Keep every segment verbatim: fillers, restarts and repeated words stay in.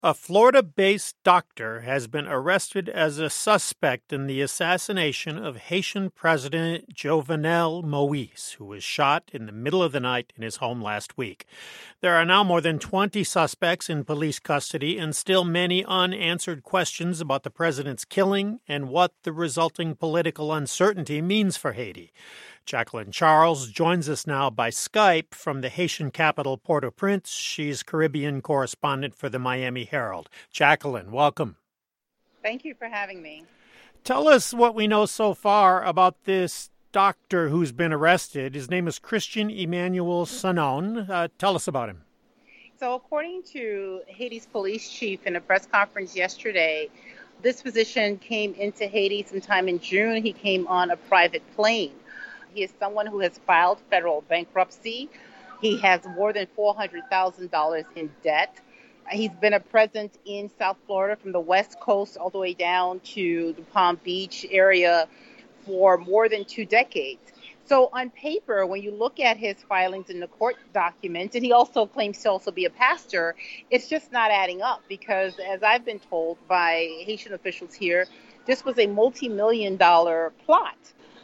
A Florida-based doctor has been arrested as a suspect in the assassination of Haitian President Jovenel Moïse, who was shot in the middle of the night in his home last week. There are now more than twenty suspects in police custody and still many unanswered questions about the president's killing and what the resulting political uncertainty means for Haiti. Jacqueline Charles joins us now by Skype from the Haitian capital, Port-au-Prince. She's Caribbean correspondent for the Miami Herald. Jacqueline, welcome. Thank you for having me. Tell us what we know so far about this doctor who's been arrested. His name is Christian Emmanuel Sanon. Uh, tell us about him. So according to Haiti's police chief in a press conference yesterday, this physician came into Haiti sometime in June. He came on a private plane. He is someone who has filed federal bankruptcy. He has more than four hundred thousand dollars in debt. He's been a presence in South Florida from the West Coast all the way down to the Palm Beach area for more than two decades. So on paper, when you look at his filings in the court documents, and he also claims to also be a pastor, it's just not adding up because, as I've been told by Haitian officials here, this was a multi-million dollar plot.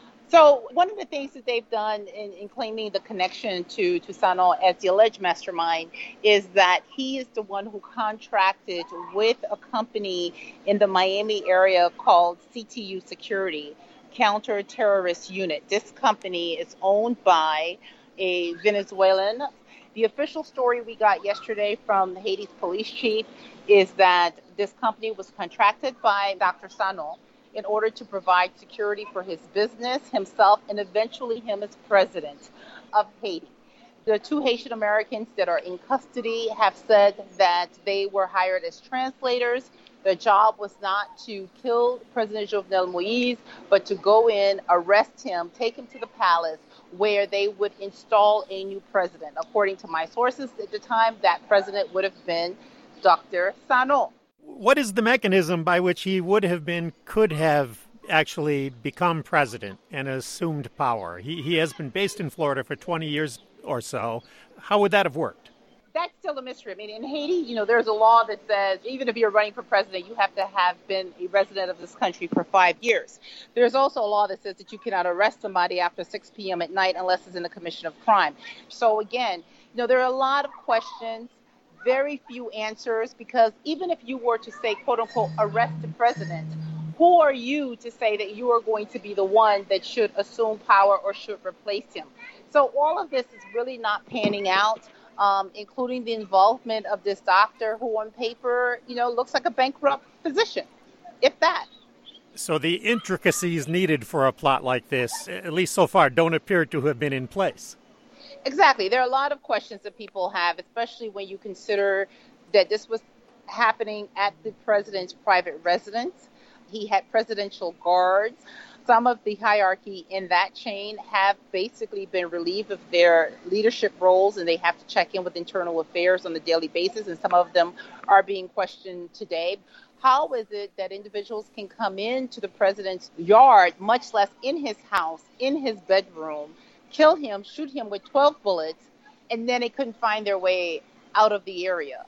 So one of the things that they've done in, in claiming the connection to, to Sanon as the alleged mastermind is that he is the one who contracted with a company in the Miami area called C T U Security, Counter-Terrorist Unit. This company is owned by a Venezuelan. The official story we got yesterday from Haiti's police chief is that this company was contracted by Doctor Sanon in order to provide security for his business, himself, and eventually him as president of Haiti. The two Haitian Americans that are in custody have said that they were hired as translators. Their job was not to kill President Jovenel Moïse, but to go in, arrest him, take him to the palace where they would install a new president. According to my sources at the time, that president would have been Doctor Sanon. What is the mechanism by which he would have been, could have actually become president and assumed power? He he has been based in Florida for twenty years or so. How would that have worked? That's still a mystery. I mean, in Haiti, you know, there's a law that says even if you're running for president, you have to have been a resident of this country for five years. There's also a law that says that you cannot arrest somebody after six p.m. at night unless it's in the commission of crime. So again, you know, there are a lot of questions. Very few answers, because even if you were to say, quote unquote, arrest the president, who are you to say that you are going to be the one that should assume power or should replace him? So all of this is really not panning out, um, including the involvement of this doctor who on paper, you know, looks like a bankrupt physician, if that. So the intricacies needed for a plot like this, at least so far, don't appear to have been in place. Exactly. There are a lot of questions that people have, especially when you consider that this was happening at the president's private residence. He had presidential guards. Some of the hierarchy in that chain have basically been relieved of their leadership roles, and they have to check in with internal affairs on a daily basis, and some of them are being questioned today. How is it that individuals can come into the president's yard, much less in his house, in his bedroom, kill him, shoot him with twelve bullets, and then they couldn't find their way out of the area?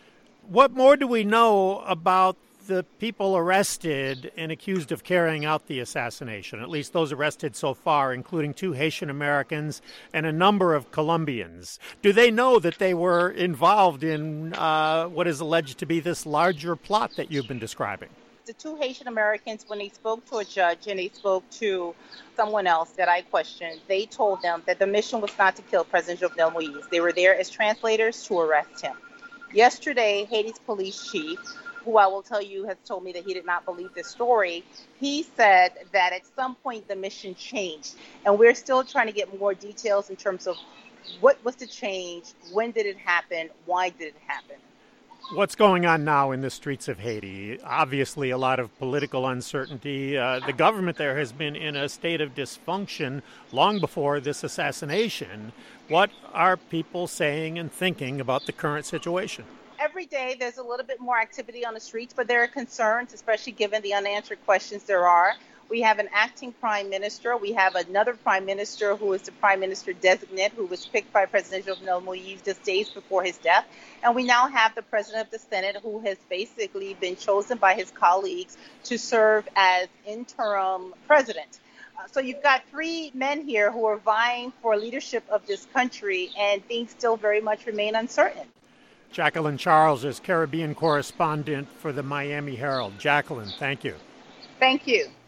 What more do we know about the people arrested and accused of carrying out the assassination, at least those arrested so far, including two Haitian Americans and a number of Colombians? Do they know that they were involved in uh, what is alleged to be this larger plot that you've been describing? The two Haitian Americans, when they spoke to a judge and they spoke to someone else that I questioned, they told them that the mission was not to kill President Jovenel Moïse. They were there as translators to arrest him. Yesterday, Haiti's police chief, who I will tell you has told me that he did not believe this story, he said that at some point the mission changed. And we're still trying to get more details in terms of what was the change, when did it happen, why did it happen. What's going on now in the streets of Haiti? Obviously, a lot of political uncertainty. Uh, the government there has been in a state of dysfunction long before this assassination. What are people saying and thinking about the current situation? Every day there's a little bit more activity on the streets, but there are concerns, especially given the unanswered questions there are. We have an acting prime minister. We have another prime minister who is the prime minister designate, who was picked by President Jovenel Moïse just days before his death. And we now have the president of the Senate, who has basically been chosen by his colleagues to serve as interim president. Uh, so you've got three men here who are vying for leadership of this country, and things still very much remain uncertain. Jacqueline Charles is Caribbean correspondent for the Miami Herald. Jacqueline, thank you. Thank you.